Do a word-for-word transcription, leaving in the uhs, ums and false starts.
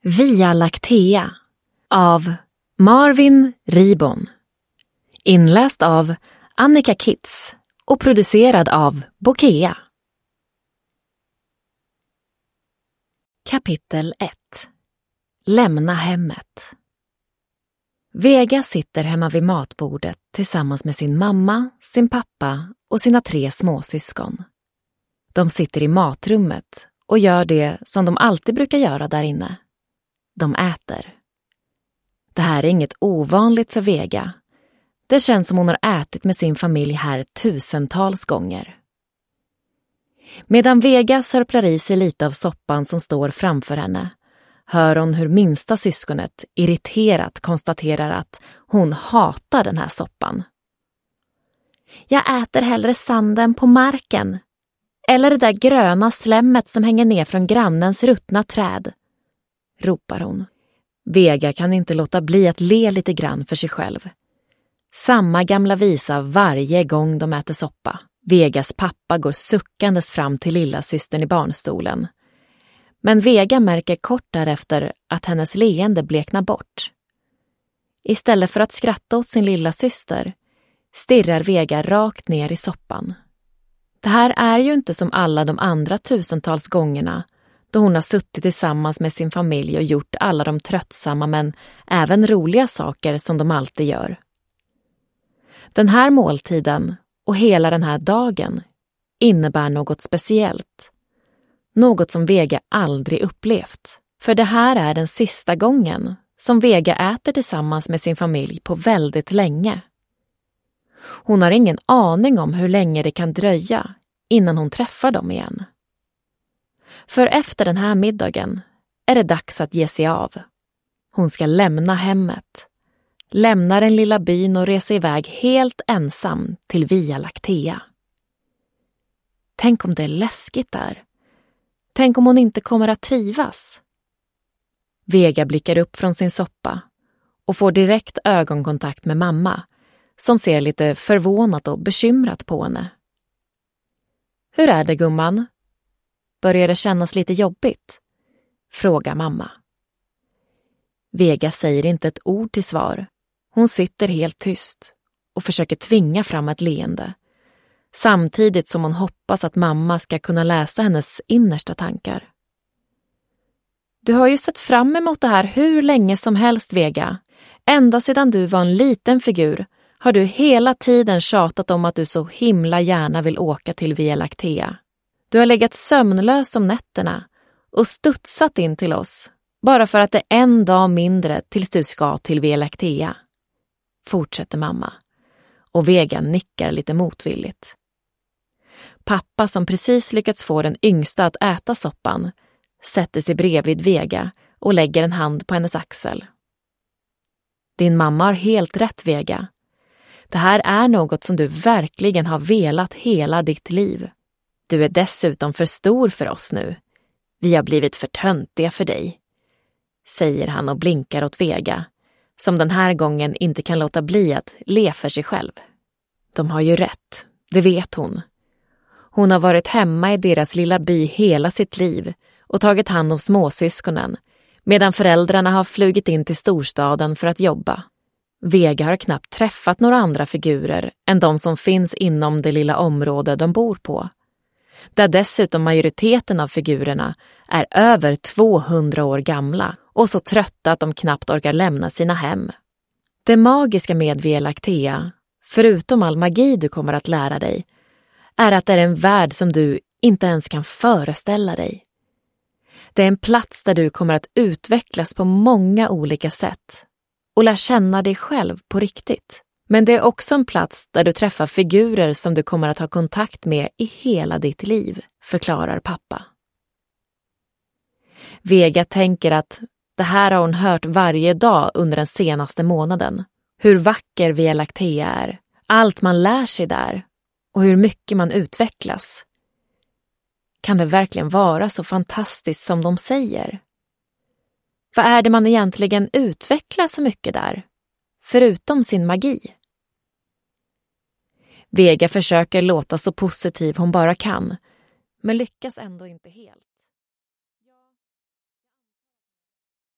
Via Lactea av Marvin Ribon. Inläst av Annika Kitz och producerad av Bokea. Kapitel ett. Lämna hemmet. Vega sitter hemma vid matbordet tillsammans med sin mamma, sin pappa och sina tre småsyskon. De sitter i matrummet och gör det som de alltid brukar göra där inne. De äter. Det här är inget ovanligt för Vega. Det känns som hon har ätit med sin familj här tusentals gånger. Medan Vega sörplar i sig lite av soppan som står framför henne, hör hon hur minsta syskonet irriterat konstaterar att hon hatar den här soppan. Jag äter hellre sanden på marken. Eller det där gröna slemmet som hänger ner från grannens ruttna träd, ropar hon. Vega kan inte låta bli att le lite grann för sig själv. Samma gamla visa varje gång de äter soppa. Vegas pappa går suckandes fram till lilla systern i barnstolen. Men Vega märker kort därefter att hennes leende bleknar bort. Istället för att skratta åt sin lilla syster stirrar Vega rakt ner i soppan. Det här är ju inte som alla de andra tusentals gångerna då hon har suttit tillsammans med sin familj och gjort alla de tröttsamma men även roliga saker som de alltid gör. Den här måltiden och hela den här dagen innebär något speciellt. Något som Vega aldrig upplevt. För det här är den sista gången som Vega äter tillsammans med sin familj på väldigt länge. Hon har ingen aning om hur länge det kan dröja innan hon träffar dem igen. För efter den här middagen är det dags att ge sig av. Hon ska lämna hemmet. Lämna den lilla byn och resa iväg helt ensam till Via Lactea. Tänk om det är läskigt där. Tänk om hon inte kommer att trivas. Vega blickar upp från sin soppa och får direkt ögonkontakt med mamma, som ser lite förvånat och bekymrat på henne. Hur är det, gumman? Börjar det kännas lite jobbigt? Frågar mamma. Vega säger inte ett ord till svar. Hon sitter helt tyst och försöker tvinga fram ett leende, samtidigt som hon hoppas att mamma ska kunna läsa hennes innersta tankar. Du har ju sett fram emot det här hur länge som helst, Vega. Ända sedan du var en liten figur har du hela tiden tjatat om att du så himla gärna vill åka till Via Lactea. Du har legat sömnlös om nätterna och studsat in till oss, bara för att det är en dag mindre tills du ska till Via Lactea. Fortsätter mamma, och Vega nickar lite motvilligt. Pappa, som precis lyckats få den yngsta att äta soppan, sätter sig bredvid Vega och lägger en hand på hennes axel. Din mamma har helt rätt, Vega. Det här är något som du verkligen har velat hela ditt liv. Du är dessutom för stor för oss nu. Vi har blivit för töntiga för dig, säger han och blinkar åt Vega, som den här gången inte kan låta bli att le för sig själv. De har ju rätt, det vet hon. Hon har varit hemma i deras lilla by hela sitt liv och tagit hand om småsyskonen, medan föräldrarna har flugit in till storstaden för att jobba. Vega har knappt träffat några andra figurer än de som finns inom det lilla område de bor på, där dessutom majoriteten av figurerna är över tvåhundra år gamla och så trötta att de knappt orkar lämna sina hem. Det magiska med Via Lactea, förutom all magi du kommer att lära dig, är att det är en värld som du inte ens kan föreställa dig. Det är en plats där du kommer att utvecklas på många olika sätt och lär känna dig själv på riktigt. Men det är också en plats där du träffar figurer som du kommer att ha kontakt med i hela ditt liv, förklarar pappa. Vega tänker att det här har hon hört varje dag under den senaste månaden. Hur vacker Via Lactea är, allt man lär sig där och hur mycket man utvecklas. Kan det verkligen vara så fantastiskt som de säger? Vad är det man egentligen utvecklar så mycket där, förutom sin magi? Vega försöker låta så positiv hon bara kan, men lyckas ändå inte helt.